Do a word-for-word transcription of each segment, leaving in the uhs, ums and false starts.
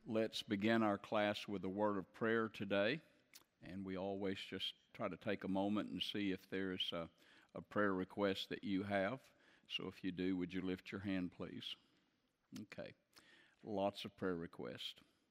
Let's begin our class with a word of prayer today. And we always just try to take a moment and see if there's a, a prayer request that you have. So if you do, would you lift your hand, please? Okay. Lots of prayer requests.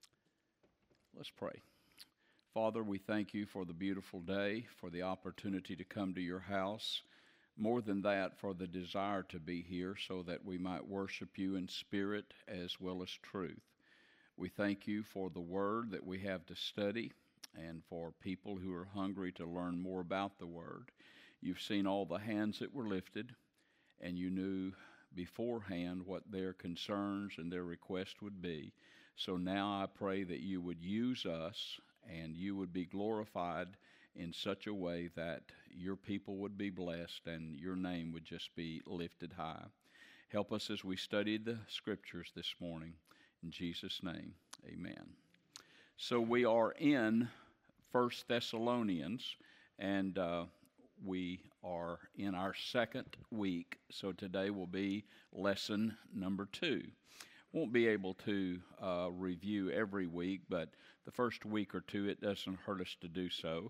Let's pray. Father, we thank you for the beautiful day, for the opportunity to come to your house. More than that, for the desire to be here so that we might worship you in spirit as well as truth. We thank you for the word that we have to study and for people who are hungry to learn more about the word. You've seen all the hands that were lifted, and you knew beforehand what their concerns and their requests would be. So now I pray that you would use us and you would be glorified in such a way that your people would be blessed and your name would just be lifted high. Help us as we study the scriptures this morning. In Jesus' name, amen. So we are in First Thessalonians, and uh, we are in our second week. So today will be lesson number two. Won't be able to uh, review every week, but the first week or two, it doesn't hurt us to do so.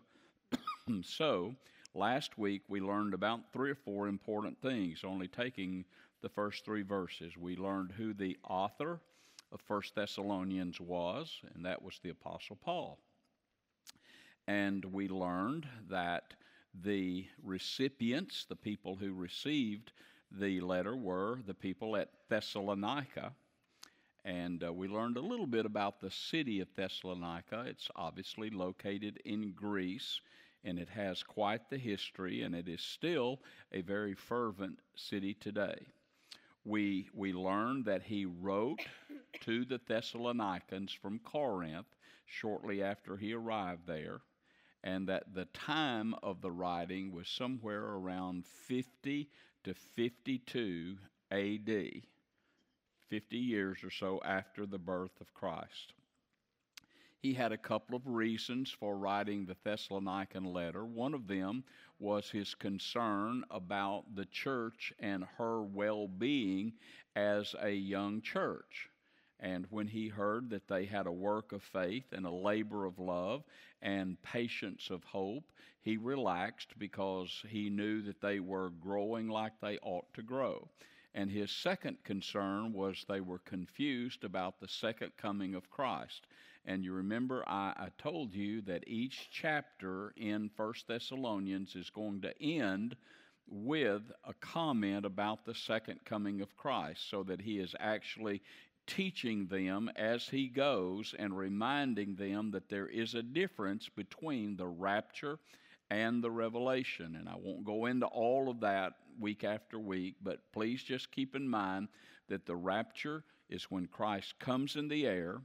So last week we learned about three or four important things, only taking the first three verses. We learned who the author of First Thessalonians was, and that was the Apostle Paul. And we learned that the recipients, the people who received the letter, were the people at Thessalonica. And uh, we learned a little bit about the city of Thessalonica. It's obviously located in Greece, and it has quite the history, and it is still a very fervent city today. We, we learned that he wrote to the Thessalonians from Corinth shortly after he arrived there, and that the time of the writing was somewhere around fifty to fifty-two A D, fifty years or so after the birth of Christ. He had a couple of reasons for writing the Thessalonican letter. One of them was his concern about the church and her well-being as a young church. And when he heard that they had a work of faith and a labor of love and patience of hope, he relaxed because he knew that they were growing like they ought to grow. And his second concern was they were confused about the second coming of Christ. And you remember I, I told you that each chapter in First Thessalonians is going to end with a comment about the second coming of Christ, so that he is actually teaching them as he goes and reminding them that there is a difference between the rapture and the revelation. And I won't go into all of that week after week, but please just keep in mind that the rapture is when Christ comes in the air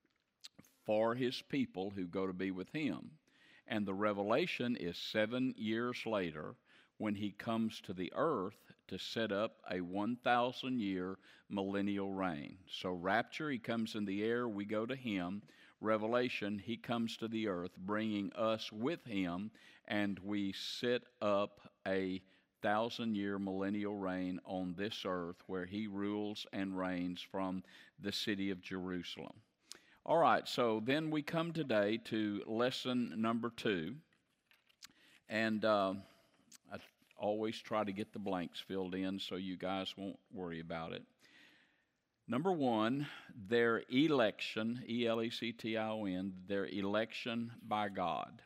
for his people who go to be with him. And the revelation is seven years later when he comes to the earth to set up a one thousand year millennial reign. So rapture, he comes in the air, we go to him. Revelation, he comes to the earth, bringing us with him, and we set up a thousand-year millennial reign on this earth where he rules and reigns from the city of Jerusalem. All right, so then we come today to lesson number two, and uh, I always try to get the blanks filled in so you guys won't worry about it. Number one, their election, E L E C T I O N, their election by God.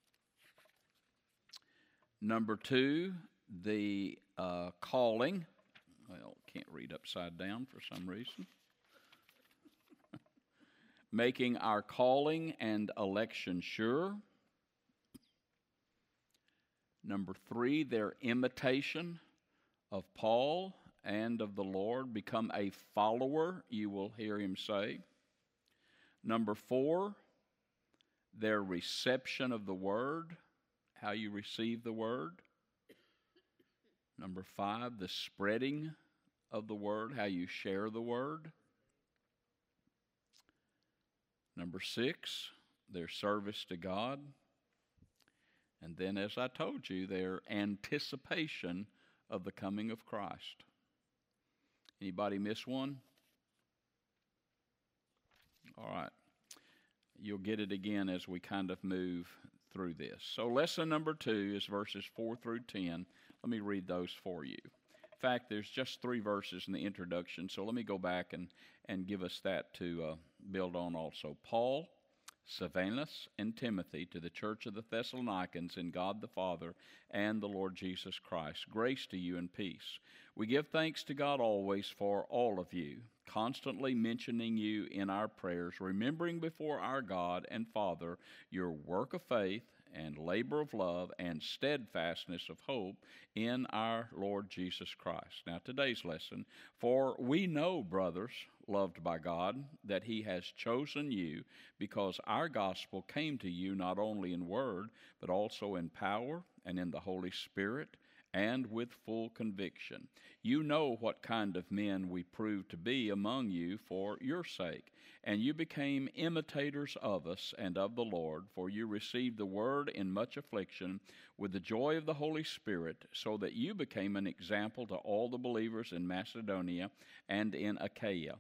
Number two, the uh, calling. Well, can't read upside down for some reason. Making our calling and election sure. Number three, their imitation of Paul and of the Lord. Become a follower, you will hear him say. Number four, their reception of the word, how you receive the word. Number five, the spreading of the word, how you share the word. Number six, their service to God. And then, as I told you, their anticipation of the coming of Christ. Anybody miss one? All right. you'll get it again as we kind of move through this. So lesson number two is verses four through ten. Let me read those for you. In fact, there's just three verses in the introduction, so let me go back and, and give us that to uh, build on also. Paul, Silvanus, and Timothy, to the church of the Thessalonians in God the Father and the Lord Jesus Christ, grace to you and peace. We give thanks to God always for all of you, constantly mentioning you in our prayers, remembering before our God and Father your work of faith and labor of love and steadfastness of hope in our Lord Jesus Christ. Now, today's lesson, for we know, brothers, loved by God, that he has chosen you because our gospel came to you not only in word, but also in power and in the Holy Spirit and with full conviction. You know what kind of men we proved to be among you for your sake, and you became imitators of us and of the Lord, for you received the word in much affliction with the joy of the Holy Spirit, so that you became an example to all the believers in Macedonia and in Achaia.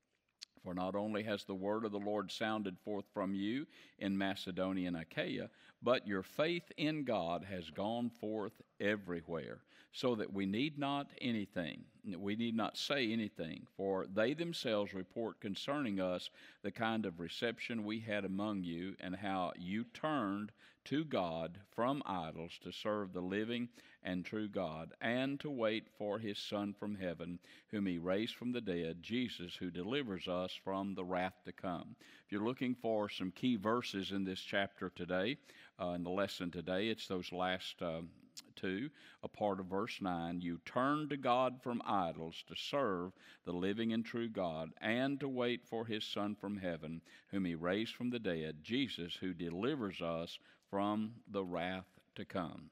For not only has the word of the Lord sounded forth from you in Macedonia and Achaia, but your faith in God has gone forth everywhere, so that we need not anything, we need not say anything, for they themselves report concerning us the kind of reception we had among you, and how you turned to God from idols to serve the living and true God, and to wait for his Son from heaven, whom he raised from the dead, Jesus, who delivers us from the wrath to come. If you're looking for some key verses in this chapter today, uh, in the lesson today, it's those last uh, two, a part of verse nine. You turn to God from idols to serve the living and true God, and to wait for his Son from heaven, whom he raised from the dead, Jesus, who delivers us from the wrath to come.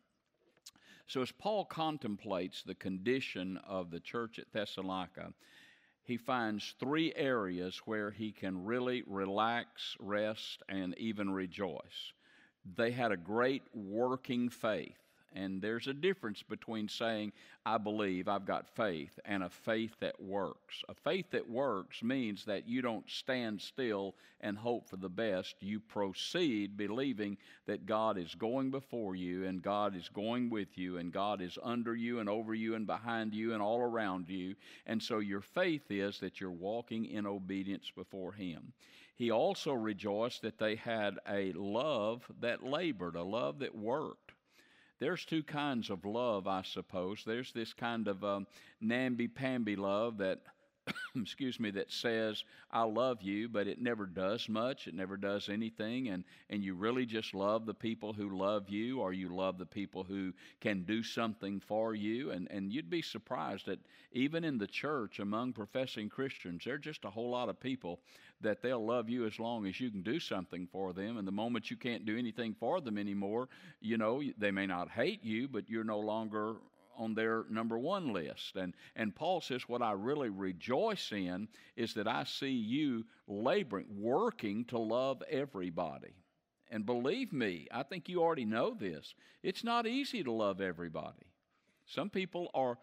So as Paul contemplates the condition of the church at Thessalonica, he finds three areas where he can really relax, rest, and even rejoice. They had a great working faith. And there's a difference between saying, I believe, I've got faith, and a faith that works. A faith that works means that you don't stand still and hope for the best. You proceed believing that God is going before you, and God is going with you, and God is under you and over you and behind you and all around you. And so your faith is that you're walking in obedience before him. He also rejoiced that they had a love that labored, a love that worked. There's two kinds of love, I suppose. There's this kind of um, namby-pamby love that, excuse me, that says, I love you, but it never does much. It never does anything. And, and you really just love the people who love you, or you love the people who can do something for you. And, and you'd be surprised that even in the church, among professing Christians, there are just a whole lot of people that they'll love you as long as you can do something for them. And the moment you can't do anything for them anymore, you know, they may not hate you, but you're no longer on their number one list. And, and Paul says, what I really rejoice in is that I see you laboring, working to love everybody. And believe me, I think you already know this. It's not easy to love everybody. Some people are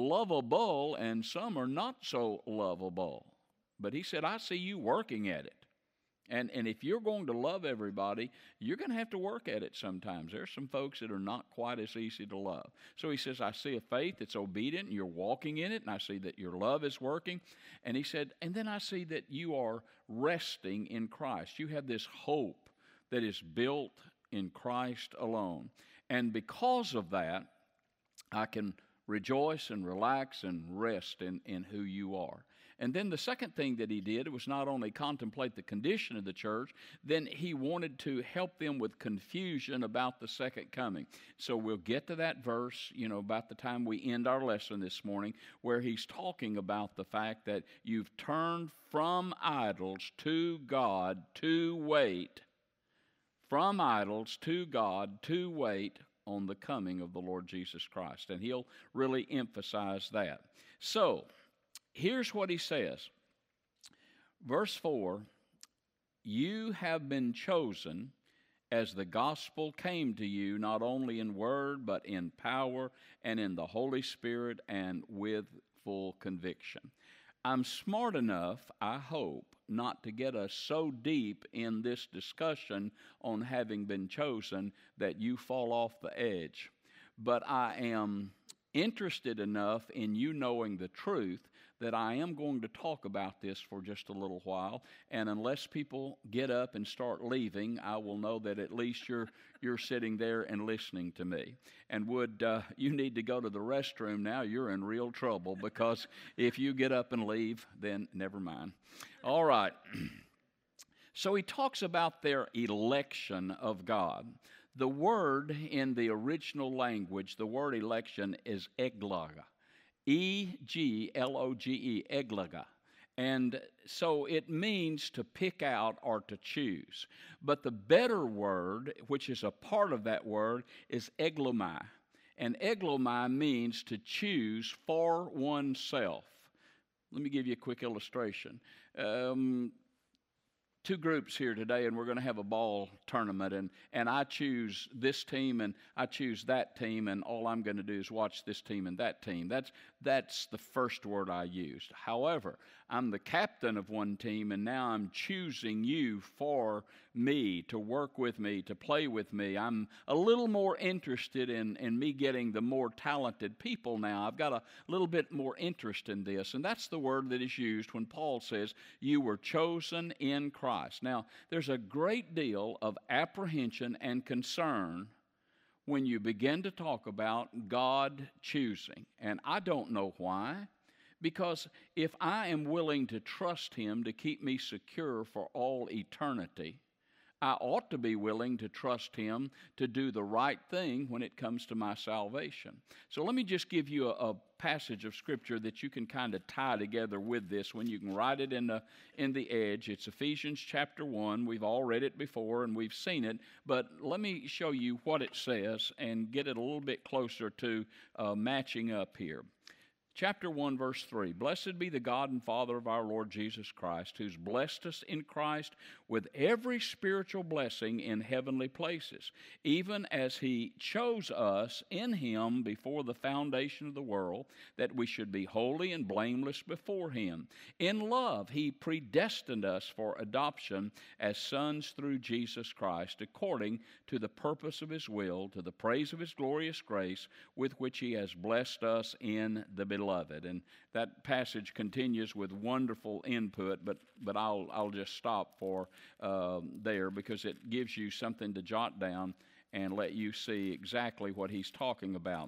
lovable and some are not so lovable. But he said, I see you working at it. And and if you're going to love everybody, you're going to have to work at it sometimes. There's some folks that are not quite as easy to love. So he says, I see a faith that's obedient, and you're walking in it, and I see that your love is working. And he said, and then I see that you are resting in Christ. You have this hope that is built in Christ alone. And because of that, I can rejoice and relax and rest in, in who you are. And then the second thing that he did was not only contemplate the condition of the church, then he wanted to help them with confusion about the second coming. So we'll get to that verse, you know, about the time we end our lesson this morning, where he's talking about the fact that you've turned from idols to God to wait, from idols to God to wait on the coming of the Lord Jesus Christ. And he'll really emphasize that. So, here's what he says. Verse four, you have been chosen as the gospel came to you, not only in word, but in power and in the Holy Spirit and with full conviction. I'm smart enough, I hope, not to get us so deep in this discussion on having been chosen that you fall off the edge. But I am interested enough in you knowing the truth that I am going to talk about this for just a little while, and unless people get up and start leaving, I will know that at least you're you're sitting there and listening to me. And would uh, you need to go to the restroom now, you're in real trouble, because if you get up and leave, then never mind. All right. So he talks about their election of God. The word in the original language, the word election is egloga. E G L O G E, egloga. And so it means to pick out or to choose. But the better word, which is a part of that word, is eglomai. And eglomai means to choose for oneself. Let me give you a quick illustration. Um, two groups here today, and we're going to have a ball tournament, and, and I choose this team and I choose that team, and all I'm going to do is watch this team and that team. That's, that's the first word I used. However, I'm the captain of one team, and now I'm choosing you for me, to work with me, to play with me. I'm a little more interested in, in me getting the more talented people now. I've got a little bit more interest in this, and that's the word that is used when Paul says, you were chosen in Christ. Now, there's a great deal of apprehension and concern when you begin to talk about God choosing, and I don't know why. Because if I am willing to trust Him to keep me secure for all eternity, I ought to be willing to trust Him to do the right thing when it comes to my salvation. So let me just give you a, a passage of Scripture that you can kind of tie together with this one. You can write it in the, in the edge. It's Ephesians chapter one. We've all read it before and we've seen it, but let me show you what it says and get it a little bit closer to uh, matching up here. Chapter one, verse three, Blessed be the God and Father of our Lord Jesus Christ, who's blessed us in Christ with every spiritual blessing in heavenly places, even as He chose us in Him before the foundation of the world, that we should be holy and blameless before Him. In love, He predestined us for adoption as sons through Jesus Christ, according to the purpose of His will, to the praise of His glorious grace, with which He has blessed us in the beloved. Beloved. And that passage continues with wonderful input, but but I'll I'll just stop for uh, there because it gives you something to jot down and let you see exactly what he's talking about.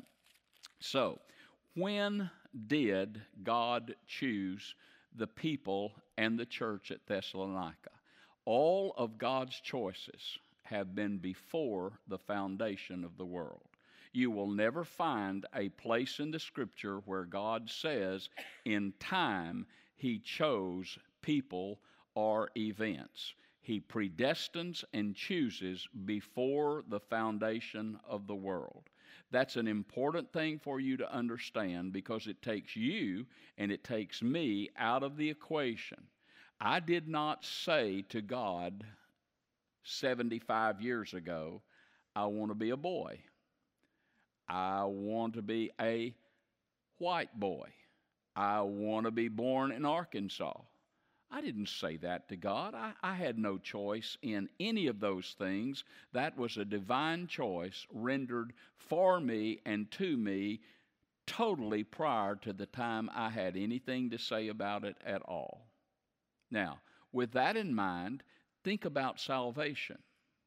So, when did God choose the people and the church at Thessalonica? All of God's choices have been before the foundation of the world. You will never find a place in the Scripture where God says in time He chose people or events. He predestines and chooses before the foundation of the world. That's an important thing for you to understand because it takes you and it takes me out of the equation. I did not say to God seventy-five years ago, I want to be a boy. I want to be a white boy. I want to be born in Arkansas. I didn't say that to God. I, I had no choice in any of those things. That was a divine choice rendered for me and to me totally prior to the time I had anything to say about it at all. Now, with that in mind, think about salvation.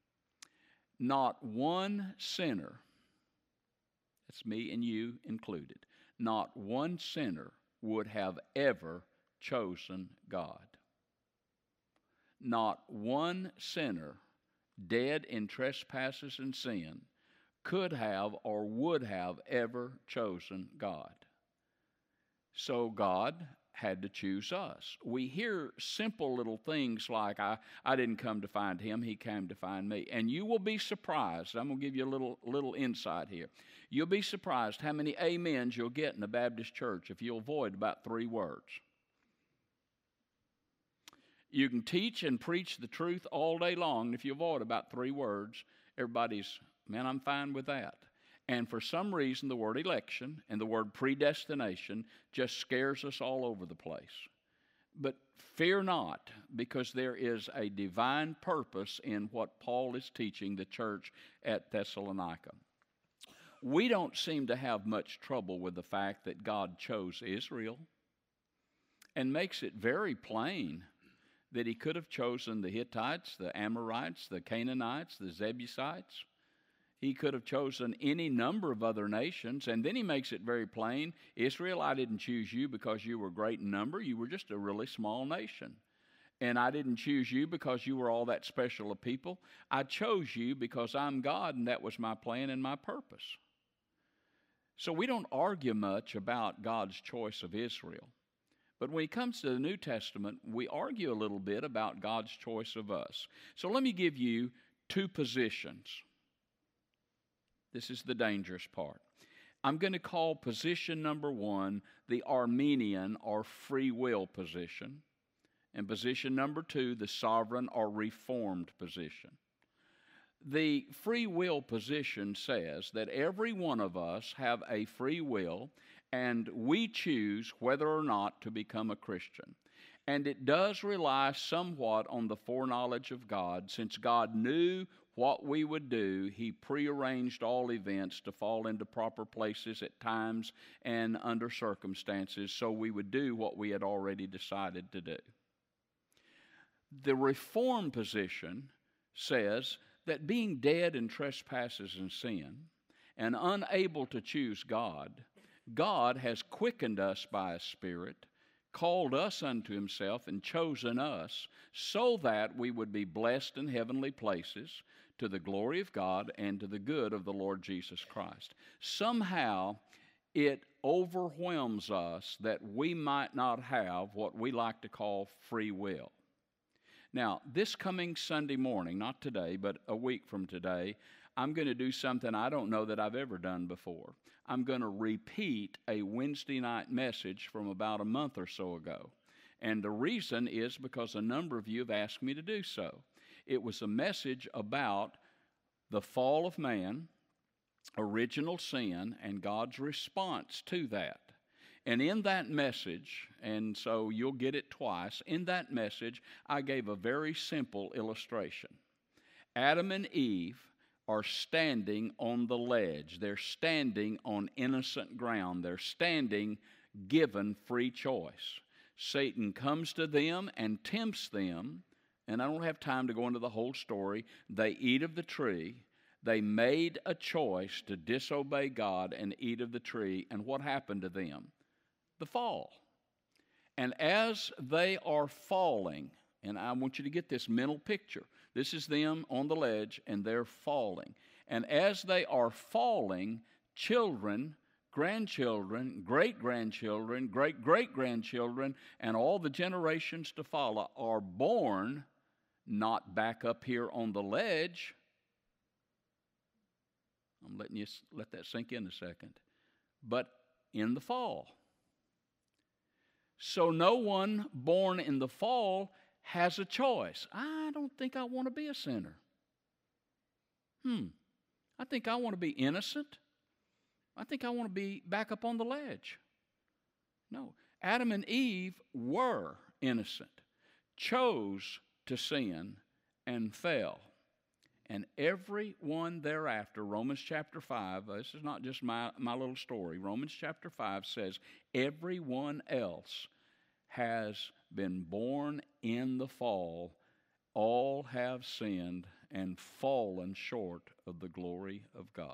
Not one sinner, that's me and you included, not one sinner would have ever chosen God. Not one sinner dead in trespasses and sin could have or would have ever chosen God. So God had to choose us. We hear simple little things like, I, I didn't come to find him, he came to find me. And you will be surprised. I'm going to give you a little, little insight here. You'll be surprised how many amens you'll get in a Baptist church if you'll avoid about three words. You can teach and preach the truth all day long, and if you avoid about three words, everybody's, man, I'm fine with that. And for some reason, the word election and the word predestination just scares us all over the place. But fear not, because there is a divine purpose in what Paul is teaching the church at Thessalonica. We don't seem to have much trouble with the fact that God chose Israel and makes it very plain that he could have chosen the Hittites, the Amorites, the Canaanites, the Jebusites. He could have chosen any number of other nations, and then he makes it very plain, Israel, I didn't choose you because you were great in number. You were just a really small nation. And I didn't choose you because you were all that special a people. I chose you because I'm God, and that was my plan and my purpose. So we don't argue much about God's choice of Israel. But when it comes to the New Testament, we argue a little bit about God's choice of us. So let me give you two positions. This is the dangerous part. I'm going to call position number one the Arminian or free will position, and position number two the sovereign or reformed position. The free will position says that every one of us have a free will, and we choose whether or not to become a Christian. And it does rely somewhat on the foreknowledge of God. Since God knew what we would do, he prearranged all events to fall into proper places at times and under circumstances, so we would do what we had already decided to do. The reform position says that being dead in trespasses and sin and unable to choose God, God has quickened us by a Spirit, called us unto himself, and chosen us so that we would be blessed in heavenly places to the glory of God and to the good of the Lord Jesus Christ. Somehow it overwhelms us that we might not have what we like to call free will. Now, this coming Sunday morning, not today, but a week from today, I'm going to do something I don't know that I've ever done before. I'm going to repeat a Wednesday night message from about a month or so ago. And the reason is because a number of you have asked me to do so. It was a message about the fall of man, original sin, and God's response to that. And in that message, and so you'll get it twice, in that message I gave a very simple illustration. Adam and Eve are standing on the ledge. They're standing on innocent ground. They're standing given free choice. Satan comes to them and tempts them, and I don't have time to go into the whole story. They eat of the tree. They made a choice to disobey God and eat of the tree, and what happened to them? The fall. And as they are falling, and I want you to get this mental picture. This is them on the ledge, and they're falling. And as they are falling, children, grandchildren, great-grandchildren, great-great-grandchildren, and all the generations to follow are born not back up here on the ledge. I'm letting you let that sink in a second. But in the fall. So no one born in the fall has a choice. I don't think I want to be a sinner. Hmm. I think I want to be innocent. I think I want to be back up on the ledge. No. Adam and Eve were innocent, chose to sin, and fell. And everyone thereafter, Romans chapter five, this is not just my, my little story. Romans chapter five says, everyone else has been born in the fall. All have sinned and fallen short of the glory of God.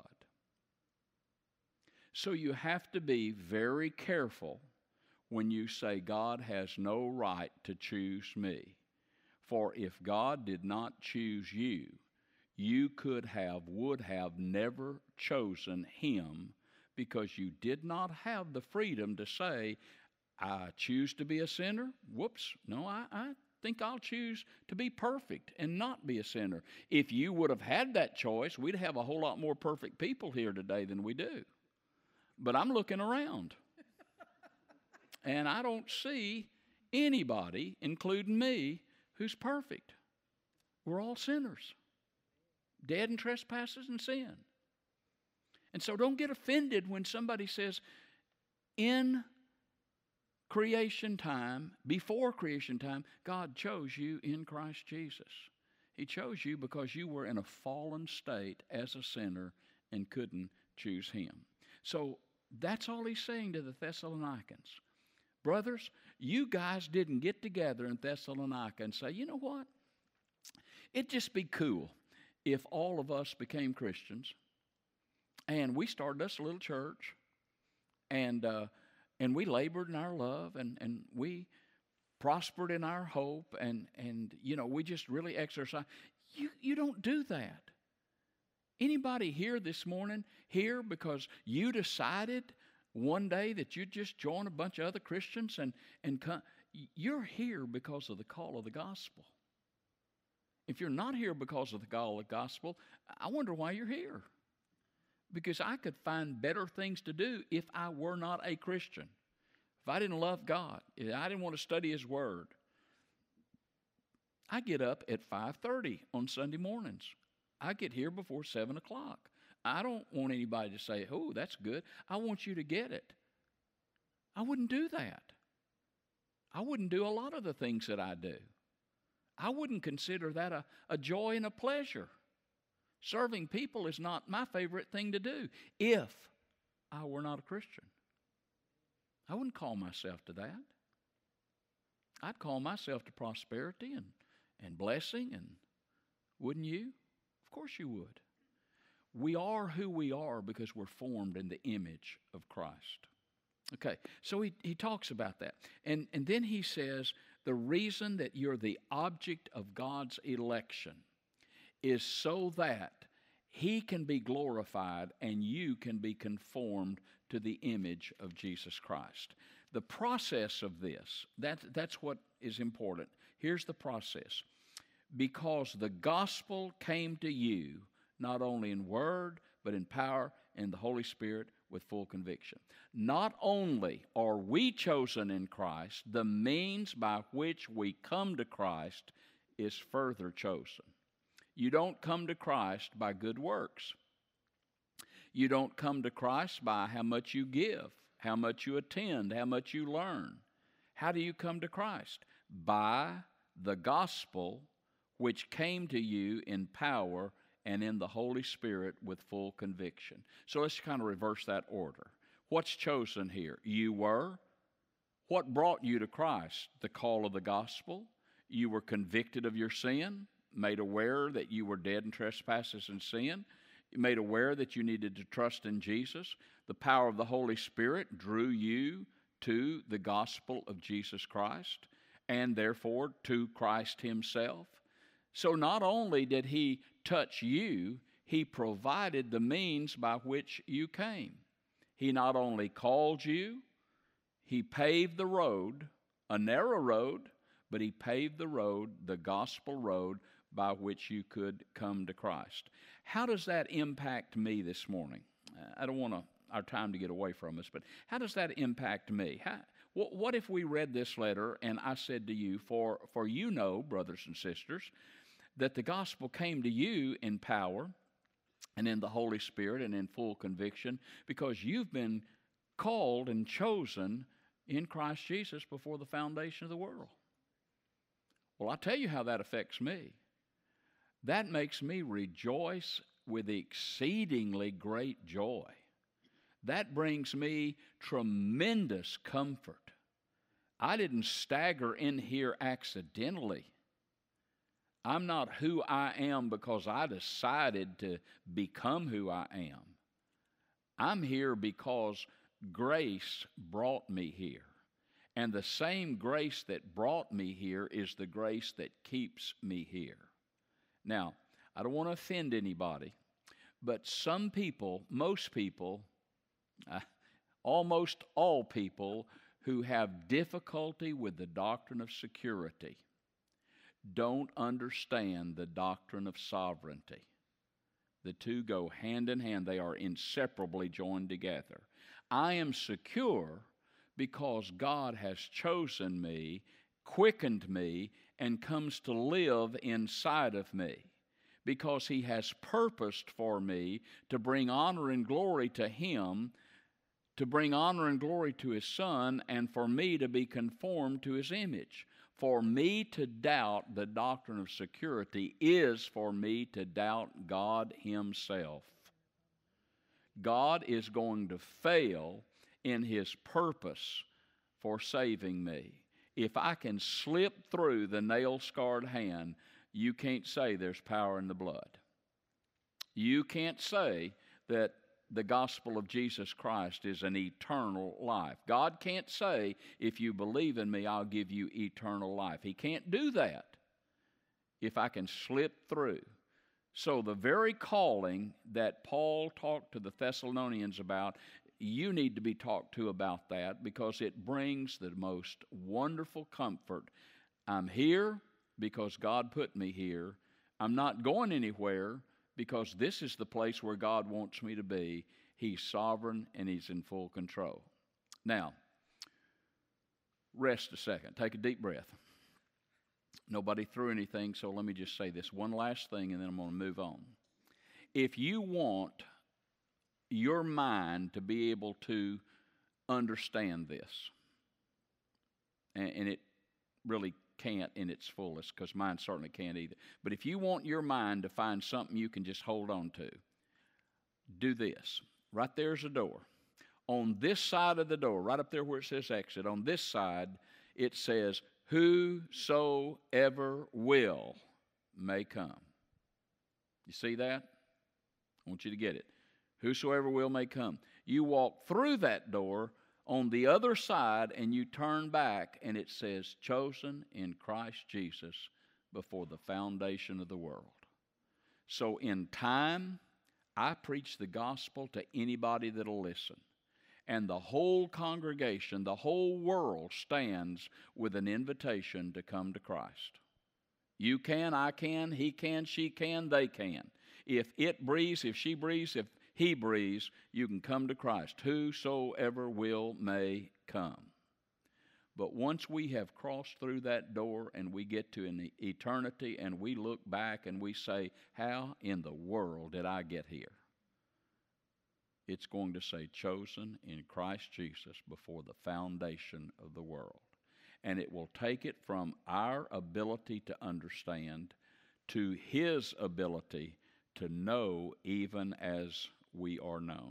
So you have to be very careful when you say God has no right to choose me. For if God did not choose you, you could have, would have never chosen him, because you did not have the freedom to say, I choose to be a sinner. Whoops, no, I, I think I'll choose to be perfect and not be a sinner. If you would have had that choice, we'd have a whole lot more perfect people here today than we do. But I'm looking around, and I don't see anybody, including me, who's perfect. We're all sinners, dead in trespasses and sin. And so don't get offended when somebody says, in creation time, before creation time, God chose you in Christ Jesus. He chose you because you were in a fallen state as a sinner and couldn't choose Him. So that's all He's saying to the Thessalonians. Brothers, you guys didn't get together in Thessalonica and say, you know what? It'd just be cool if all of us became Christians and we started us a little church and uh, and we labored in our love and, and we prospered in our hope and, and you know, we just really exercise. You, you don't do that. Anybody here this morning here because you decided one day that you'd just join a bunch of other Christians and, and come, you're here because of the call of the gospel. If you're not here because of the call of the gospel, I wonder why you're here. Because I could find better things to do if I were not a Christian. If I didn't love God, if I didn't want to study His Word. I get up at five thirty on Sunday mornings. I get here before seven o'clock. I don't want anybody to say, oh, that's good. I want you to get it. I wouldn't do that. I wouldn't do a lot of the things that I do. I wouldn't consider that a, a joy and a pleasure. Serving people is not my favorite thing to do if I were not a Christian. I wouldn't call myself to that. I'd call myself to prosperity and, and blessing, and wouldn't you? Of course you would. We are who we are because we're formed in the image of Christ. Okay, so he, he talks about that. And, and then he says the reason that you're the object of God's election is so that He can be glorified and you can be conformed to the image of Jesus Christ. The process of this, that, that's what is important. Here's the process. Because the gospel came to you, not only in word, but in power and the Holy Spirit with full conviction. Not only are we chosen in Christ, the means by which we come to Christ is further chosen. You don't come to Christ by good works. You don't come to Christ by how much you give, how much you attend, how much you learn. How do you come to Christ? By the gospel which came to you in power and in the Holy Spirit with full conviction. So let's kind of reverse that order. What's chosen here? You were. What brought you to Christ? The call of the gospel. You were convicted of your sin, made aware that you were dead in trespasses and sin, made aware that you needed to trust in Jesus. The power of the Holy Spirit drew you to the gospel of Jesus Christ and therefore to Christ Himself. So not only did He touch you, He provided the means by which you came. He not only called you, He paved the road, a narrow road, but He paved the road, the gospel road, by which you could come to Christ. How does that impact me this morning? I don't want to, our time to get away from us, but how does that impact me? How, what, what if we read this letter and I said to you, for, for you know, brothers and sisters, that the gospel came to you in power and in the Holy Spirit and in full conviction because you've been called and chosen in Christ Jesus before the foundation of the world. Well, I'll tell you how that affects me. That makes me rejoice with exceedingly great joy. That brings me tremendous comfort. I didn't stagger in here accidentally. I'm not who I am because I decided to become who I am. I'm here because grace brought me here. And the same grace that brought me here is the grace that keeps me here. Now, I don't want to offend anybody, but some people, most people, uh, almost all people who have difficulty with the doctrine of security don't understand the doctrine of sovereignty. The two go hand in hand. They are inseparably joined together. I am secure because God has chosen me, quickened me, and comes to live inside of me. Because He has purposed for me to bring honor and glory to Him to bring honor and glory to his Son, and for me to be conformed to his image. For me to doubt the doctrine of security is for me to doubt God himself. God is going to fail in his purpose for saving me. If I can slip through the nail-scarred hand, you can't say there's power in the blood. You can't say that the gospel of Jesus Christ is an eternal life. God can't say, if you believe in me, I'll give you eternal life. He can't do that if I can slip through. So the very calling that Paul talked to the Thessalonians about, you need to be talked to about that, because it brings the most wonderful comfort. I'm here because God put me here. I'm not going anywhere because this is the place where God wants me to be. He's sovereign and he's in full control. Now, rest a second. Take a deep breath. Nobody threw anything, so let me just say this one last thing and then I'm going to move on. If you want your mind to be able to understand this, and, and it really can't in its fullest, because mine certainly can't either. But if you want your mind to find something you can just hold on to, do this. Right there's a door. On this side of the door, right up there where it says exit, on this side it says, whosoever will may come. You see that? I want you to get it. Whosoever will may come. You walk through that door on the other side and you turn back and it says, chosen in Christ Jesus before the foundation of the world. So in time, I preach the gospel to anybody that'll listen. And the whole congregation, the whole world stands with an invitation to come to Christ. You can, I can, he can, she can, they can. If it breathes, if she breathes, if he breathes, you can come to Christ. Whosoever will may come. But once we have crossed through that door and we get to an eternity and we look back and we say, how in the world did I get here? It's going to say, chosen in Christ Jesus before the foundation of the world. And it will take it from our ability to understand to his ability to know even as we are known.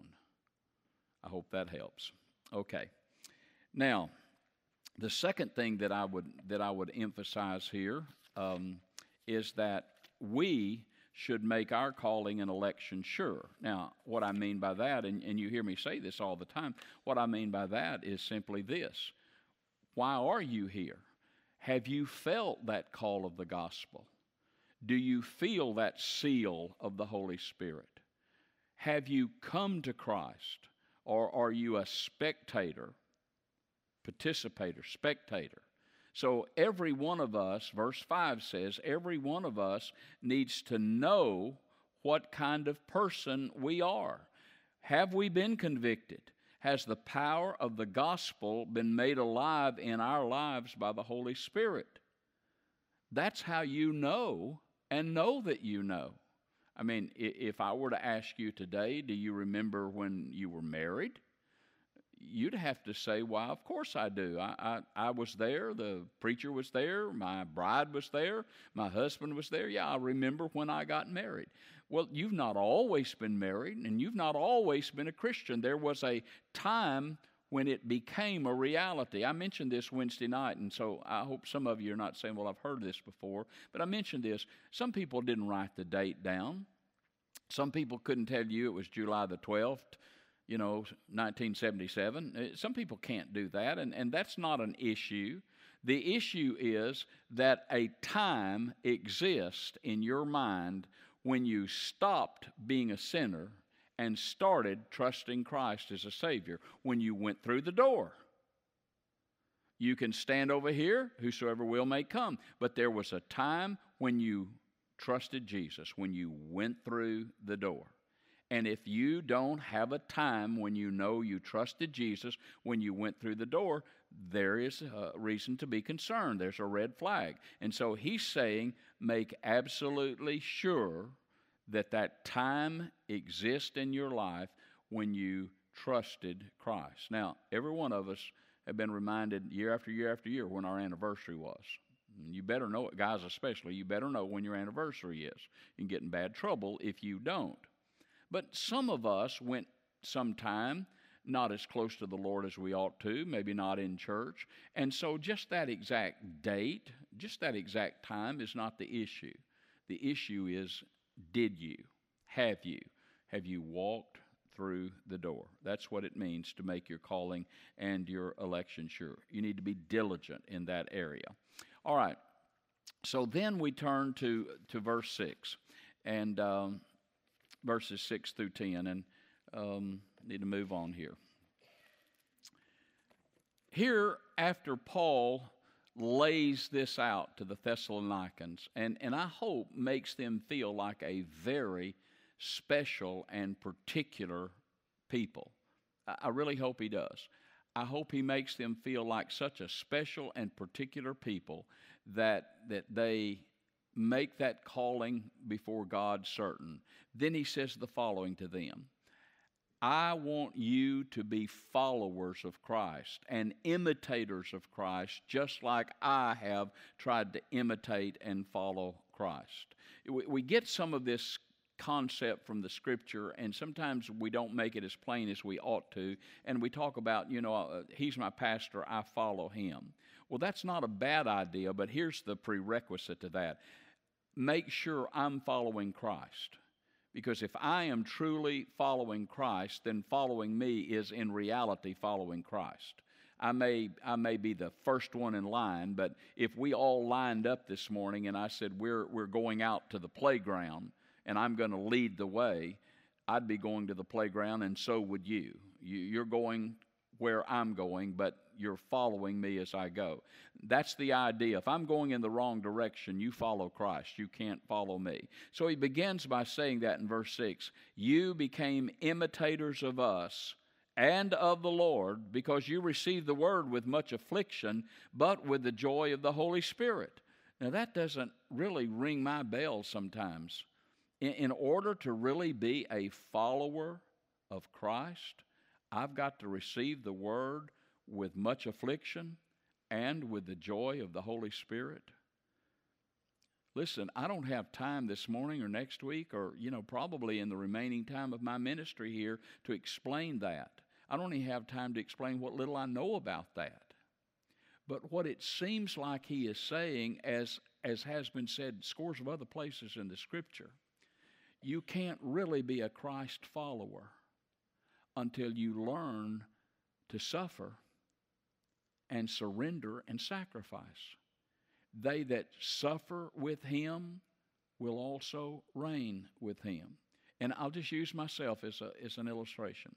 I hope that helps. Okay. Now, the second thing that I would that I would emphasize here um, is that we should make our calling and election sure. Now, what I mean by that, and, and you hear me say this all the time, what I mean by that is simply this. Why are you here? Have you felt that call of the gospel? Do you feel that seal of the Holy Spirit? Have you come to Christ, or are you a spectator, participator, spectator? So every one of us, verse five says, every one of us needs to know what kind of person we are. Have we been convicted? Has the power of the gospel been made alive in our lives by the Holy Spirit? That's how you know and know that you know. I mean, if I were to ask you today, do you remember when you were married? You'd have to say, why, of course I do. I, I, I was there, the preacher was there, my bride was there, my husband was there. Yeah, I remember when I got married. Well, you've not always been married, and you've not always been a Christian. There was a time when it became a reality. I mentioned this Wednesday night, and so I hope some of you are not saying, well, I've heard this before, but I mentioned this. Some people didn't write the date down. Some people couldn't tell you it was July the twelfth, you know, nineteen seventy-seven. Some people can't do that, and, and that's not an issue. The issue is that a time exists in your mind when you stopped being a sinner and started trusting Christ as a Savior, when you went through the door. You can stand over here, whosoever will may come. But there was a time when you trusted Jesus, when you went through the door. And if you don't have a time when you know you trusted Jesus, when you went through the door, there is a reason to be concerned. There's a red flag. And so he's saying, make absolutely sure that that time exists in your life when you trusted Christ. Now, every one of us have been reminded year after year after year when our anniversary was. And you better know it, guys especially. You better know when your anniversary is. You can get in bad trouble if you don't. But some of us went sometime not as close to the Lord as we ought to, maybe not in church. And so just that exact date, just that exact time is not the issue. The issue is, did you? Have you? Have you walked through the door? That's what it means to make your calling and your election sure. You need to be diligent in that area. All right. So then we turn to, to verse six, and um, verses six through ten, and um, need to move on here. Here, after Paul lays this out to the Thessalonians, and, and I hope makes them feel like a very special and particular people. I really hope he does. I hope he makes them feel like such a special and particular people that that they make that calling before God certain. Then he says the following to them: I want you to be followers of Christ and imitators of Christ, just like I have tried to imitate and follow Christ. We, we get some of this concept from the Scripture, and sometimes we don't make it as plain as we ought to, and we talk about, you know, uh, he's my pastor, I follow him. Well, that's not a bad idea, but here's the prerequisite to that. Make sure I'm following Christ. Because if I am truly following Christ, then following me is in reality following Christ. I may, I may be the first one in line, but if we all lined up this morning and I said we're, we're going out to the playground and I'm going to lead the way, I'd be going to the playground, and so would you. you. You're going where I'm going, but you're following me as I go. That's the idea. If I'm going in the wrong direction, you follow Christ. You can't follow me. So he begins by saying that in verse six. You became imitators of us and of the Lord, because you received the word with much affliction, but with the joy of the Holy Spirit. Now that doesn't really ring my bell sometimes. In, in order to really be a follower of Christ, I've got to receive the word with much affliction and with the joy of the Holy Spirit. Listen, I don't have time this morning or next week or, you know, probably in the remaining time of my ministry here to explain that. I don't even have time to explain what little I know about that. But what it seems like he is saying, as, as has been said scores of other places in the Scripture, you can't really be a Christ follower until you learn to suffer and surrender and sacrifice. They that suffer with him will also reign with him. And I'll just use myself as, a, as an illustration.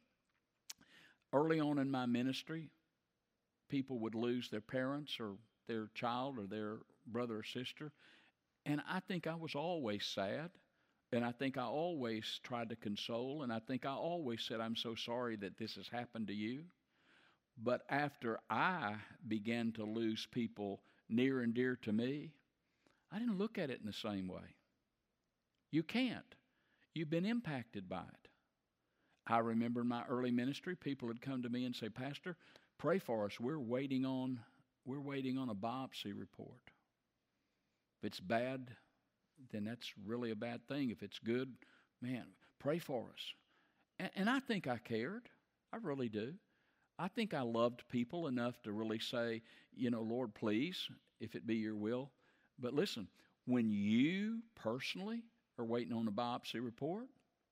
Early on in my ministry, people would lose their parents or their child or their brother or sister. And I think I was always sad. And I think I always tried to console, and I think I always said, I'm so sorry that this has happened to you. But after I began to lose people near and dear to me, I didn't look at it in the same way. You can't. You've been impacted by it. I remember in my early ministry, people had come to me and say, Pastor, pray for us. We're waiting on, we're waiting on a biopsy report. If it's bad, then that's really a bad thing. If it's good, man, pray for us. And, and I think I cared. I really do. I think I loved people enough to really say, you know, Lord, please, if it be your will. But listen, when you personally are waiting on a biopsy report,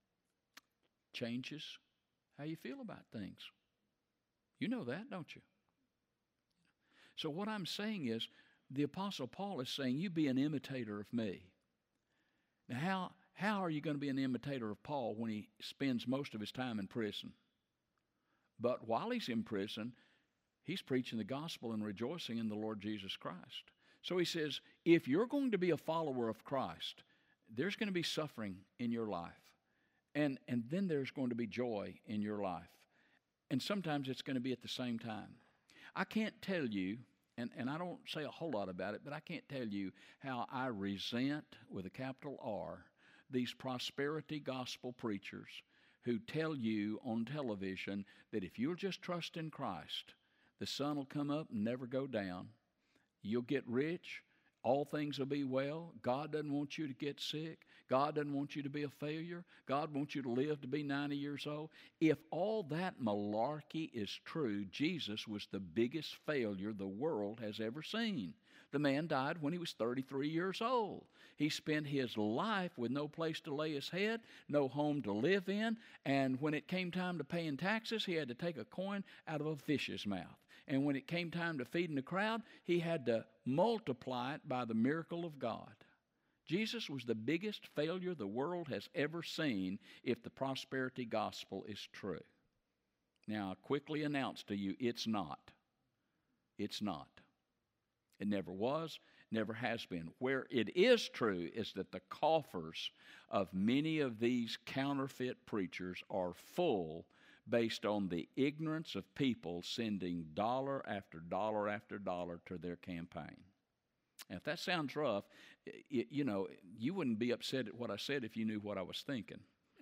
changes how you feel about things. You know that, don't you? So what I'm saying is, the Apostle Paul is saying, you be an imitator of me. Now, how, how are you going to be an imitator of Paul when he spends most of his time in prison? But while he's in prison, he's preaching the gospel and rejoicing in the Lord Jesus Christ. So he says, if you're going to be a follower of Christ, there's going to be suffering in your life. And, and then there's going to be joy in your life. And sometimes it's going to be at the same time. I can't tell you, And, and I don't say a whole lot about it, but I can't tell you how I resent, with a capital R, these prosperity gospel preachers who tell you on television that if you'll just trust in Christ, the sun will come up and never go down. You'll get rich. All things will be well. God doesn't want you to get sick. God doesn't want you to be a failure. God wants you to live to be ninety years old. If all that malarkey is true, Jesus was the biggest failure the world has ever seen. The man died when he was thirty-three years old. He spent his life with no place to lay his head, no home to live in, and when it came time to paying taxes, he had to take a coin out of a fish's mouth. And when it came time to feeding the crowd, he had to multiply it by the miracle of God. Jesus was the biggest failure the world has ever seen if the prosperity gospel is true. Now, I quickly announce to you, it's not. It's not. It never was, never has been. Where it is true is that the coffers of many of these counterfeit preachers are full based on the ignorance of people sending dollar after dollar after dollar to their campaign. Now, if that sounds rough, it, you know, you wouldn't be upset at what I said if you knew what I was thinking.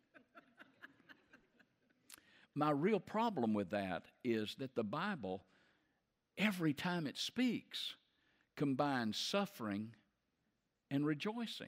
My real problem with that is that the Bible, every time it speaks, combines suffering and rejoicing.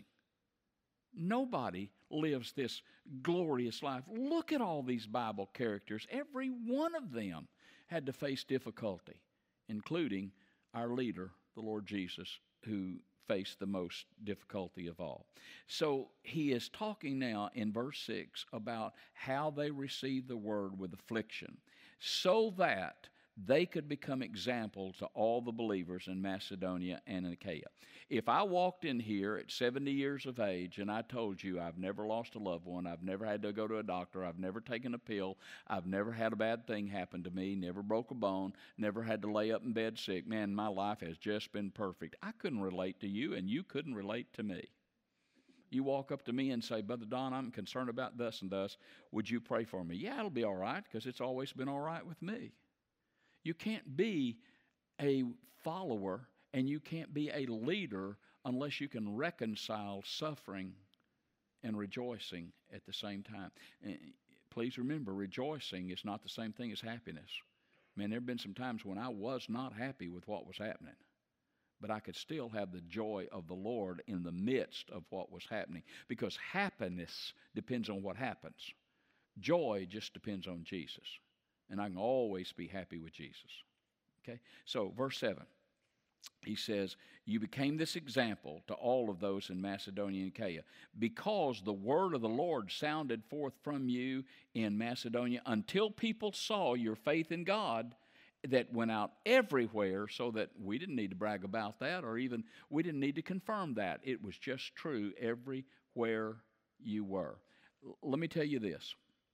Nobody lives this glorious life. Look at all these Bible characters. Every one of them had to face difficulty, including our leader, the Lord Jesus, who faced the most difficulty of all. So he is talking now in verse six about how they received the word with affliction, so that they could become examples to all the believers in Macedonia and in Achaia. If I walked in here at seventy years of age and I told you I've never lost a loved one, I've never had to go to a doctor, I've never taken a pill, I've never had a bad thing happen to me, never broke a bone, never had to lay up in bed sick, man, my life has just been perfect. I couldn't relate to you and you couldn't relate to me. You walk up to me and say, Brother Don, I'm concerned about thus and thus. Would you pray for me? Yeah, it'll be all right, because it's always been all right with me. You can't be a follower and you can't be a leader unless you can reconcile suffering and rejoicing at the same time. And please remember, rejoicing is not the same thing as happiness. Man, there have been some times when I was not happy with what was happening, but I could still have the joy of the Lord in the midst of what was happening, because happiness depends on what happens. Joy just depends on Jesus. And I can always be happy with Jesus. Okay? So, verse seven, he says, you became this example to all of those in Macedonia and Achaia, because the word of the Lord sounded forth from you in Macedonia until people saw your faith in God that went out everywhere, so that we didn't need to brag about that, or even we didn't need to confirm that. It was just true everywhere you were. L- let me tell you this.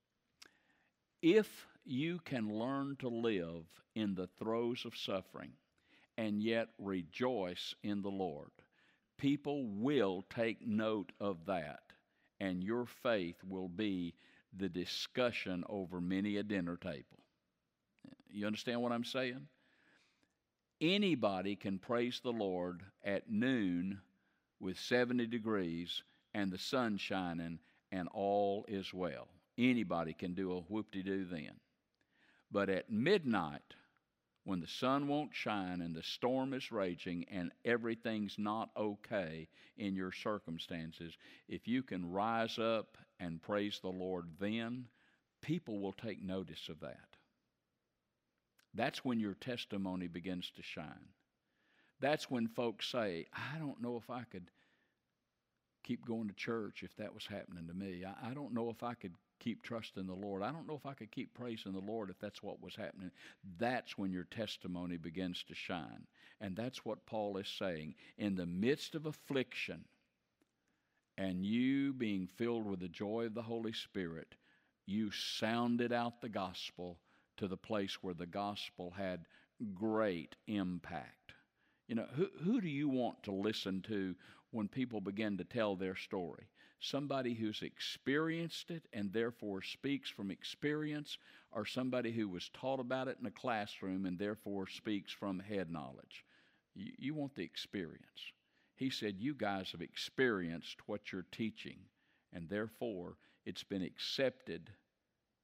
If you can learn to live in the throes of suffering and yet rejoice in the Lord, people will take note of that, and your faith will be the discussion over many a dinner table. You understand what I'm saying? Anybody can praise the Lord at noon with seventy degrees and the sun shining and all is well. Anybody can do a whoop-de-doo then. But at midnight, when the sun won't shine and the storm is raging and everything's not okay in your circumstances, if you can rise up and praise the Lord then, people will take notice of that. That's when your testimony begins to shine. That's when folks say, I don't know if I could keep going to church if that was happening to me. I, I don't know if I could keep trusting the Lord. I don't know if I could keep praising the Lord if that's what was happening. That's when your testimony begins to shine. And that's what Paul is saying. In the midst of affliction and you being filled with the joy of the Holy Spirit, you sounded out the gospel to the place where the gospel had great impact. You know, who, who do you want to listen to when people begin to tell their story? Somebody who's experienced it and therefore speaks from experience, or somebody who was taught about it in a classroom and therefore speaks from head knowledge? You, you want the experience. He said, you guys have experienced what you're teaching, and therefore it's been accepted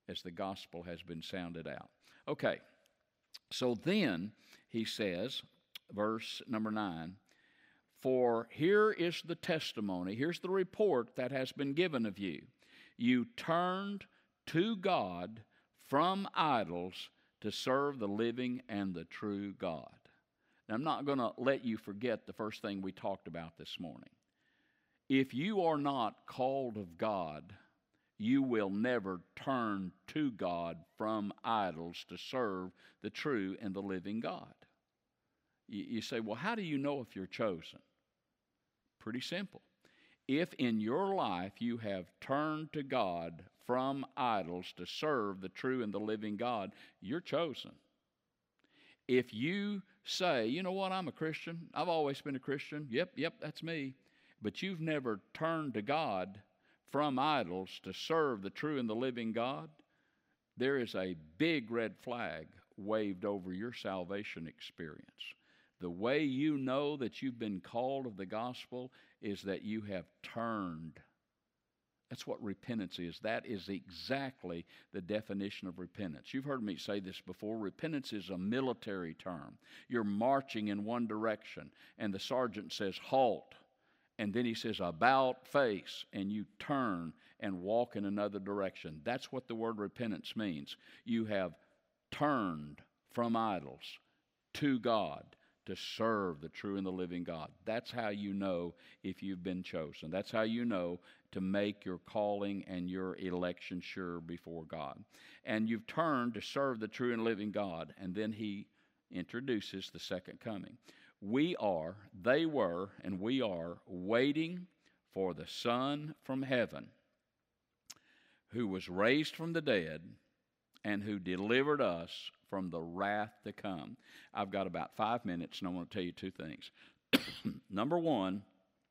as the gospel has been sounded out. Okay, so then he says, verse number nine, for here is the testimony, here's the report that has been given of you. You turned to God from idols to serve the living and the true God. Now, I'm not going to let you forget the first thing we talked about this morning. If you are not called of God, you will never turn to God from idols to serve the true and the living God. You, you say, well, how do you know if you're chosen? Pretty simple. If in your life you have turned to God from idols to serve the true and the living God, you're chosen. If you say, you know what, I'm a Christian, I've always been a Christian, yep, yep, that's me, but you've never turned to God from idols to serve the true and the living God, there is a big red flag waved over your salvation experience. The way you know that you've been called of the gospel is that you have turned. That's what repentance is. That is exactly the definition of repentance. You've heard me say this before. Repentance is a military term. You're marching in one direction, and the sergeant says, halt. And then he says, about face, and you turn and walk in another direction. That's what the word repentance means. You have turned from idols to God to serve the true and the living God. That's how you know if you've been chosen. That's how you know to make your calling and your election sure before God. And you've turned to serve the true and living God. And then he introduces the second coming. We are, they were, and we are waiting for the Son from heaven, who was raised from the dead and who delivered us from the wrath to come. I've got about five minutes, and I want to tell you two things. Number one,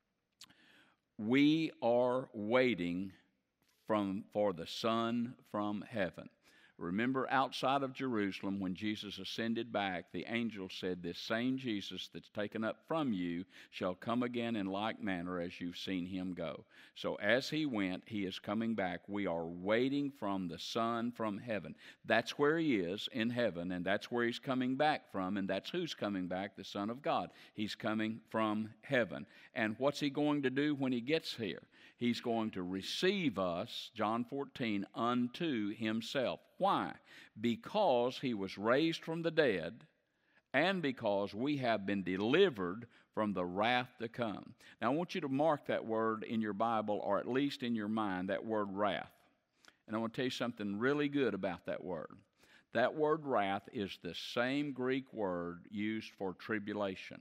we are waiting from, for the Son from heaven. Remember, outside of Jerusalem, when Jesus ascended back, the angel said, this same Jesus that's taken up from you shall come again in like manner as you've seen him go. So as he went, he is coming back. We are waiting from the Son from heaven. That's where he is, in heaven, and that's where he's coming back from, and that's who's coming back, the Son of God. He's coming from heaven. And what's he going to do when he gets here? He's going to receive us, John fourteen, unto himself. Why? Because he was raised from the dead, and because we have been delivered from the wrath to come. Now, I want you to mark that word in your Bible, or at least in your mind, that word wrath. And I want to tell you something really good about that word. That word wrath is the same Greek word used for tribulation.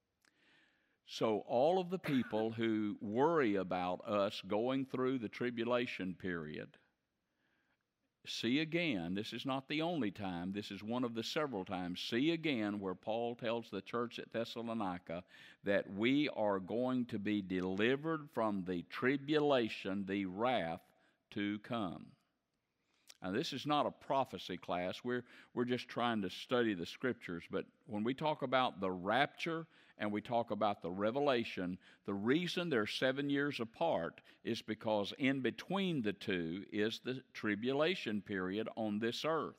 So all of the people who worry about us going through the tribulation period, see again, this is not the only time, this is one of the several times, see again where Paul tells the church at Thessalonica that we are going to be delivered from the tribulation, the wrath to come. Now, this is not a prophecy class. We're, we're just trying to study the Scriptures. But when we talk about the rapture and we talk about the revelation, the reason they're seven years apart is because in between the two is the tribulation period on this earth.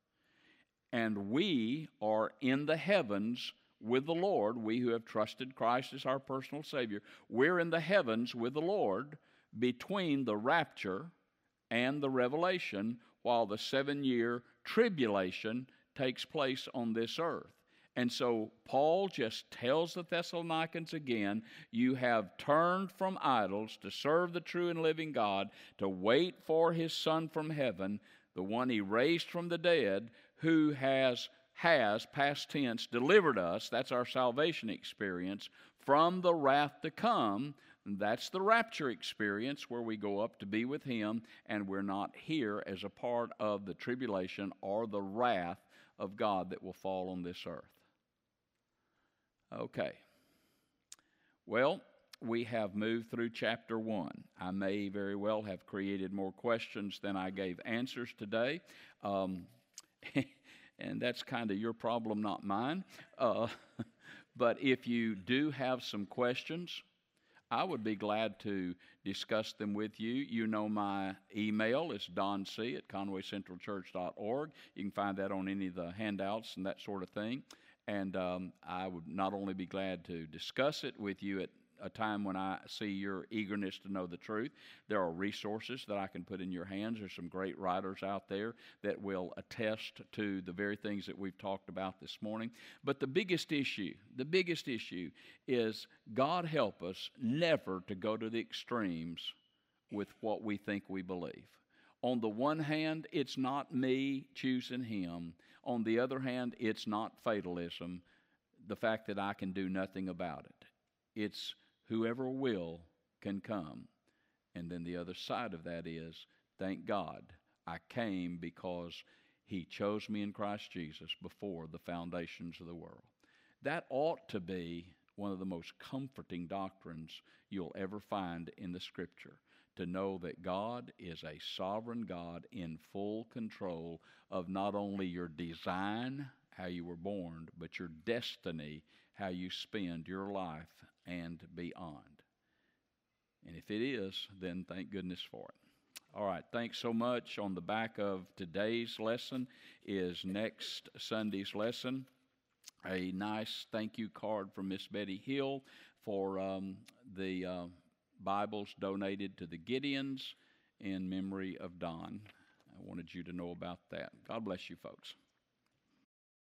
And we are in the heavens with the Lord. We who have trusted Christ as our personal Savior, we're in the heavens with the Lord between the rapture and the revelation, while the seven-year tribulation takes place on this earth. And so Paul just tells the Thessalonians again, you have turned from idols to serve the true and living God, to wait for his Son from heaven, the one he raised from the dead, who has, has, past tense, delivered us, that's our salvation experience, from the wrath to come. That's the rapture experience where we go up to be with him, and we're not here as a part of the tribulation or the wrath of God that will fall on this earth. Okay. Well, we have moved through chapter one. I may very well have created more questions than I gave answers today, um, and that's kind of your problem, not mine. Uh, but if you do have some questions, I would be glad to discuss them with you. You know my email is don c at conway central church dot org. You can find that on any of the handouts and that sort of thing. And um, I would not only be glad to discuss it with you at a time when I see your eagerness to know the truth. There are resources that I can put in your hands. There's some great writers out there that will attest to the very things that we've talked about this morning. But the biggest issue, the biggest issue is God help us never to go to the extremes with what we think we believe. On the one hand, it's not me choosing him. On the other hand, it's not fatalism, the fact that I can do nothing about it. It's whoever will can come. And then the other side of that is, thank God, I came because he chose me in Christ Jesus before the foundations of the world. That ought to be one of the most comforting doctrines you'll ever find in the Scripture, to know that God is a sovereign God in full control of not only your design, how you were born, but your destiny, how you spend your life and beyond. And if it is, then thank goodness for it. All right, thanks so much. On the back of today's lesson is next Sunday's lesson. A nice thank you card from Miss Betty Hill for um, the uh, Bibles donated to the Gideons in memory of Don. I wanted you to know about that. God bless you, folks.